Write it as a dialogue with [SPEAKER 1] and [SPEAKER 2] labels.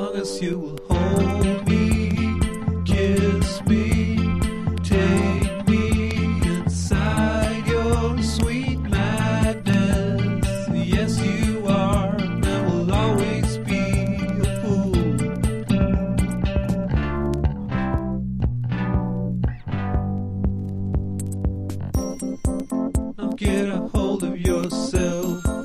[SPEAKER 1] long as you will hold me, kiss me, take me inside your sweet madness. Yes, you are and will always be a fool. Now get a hold of yourself.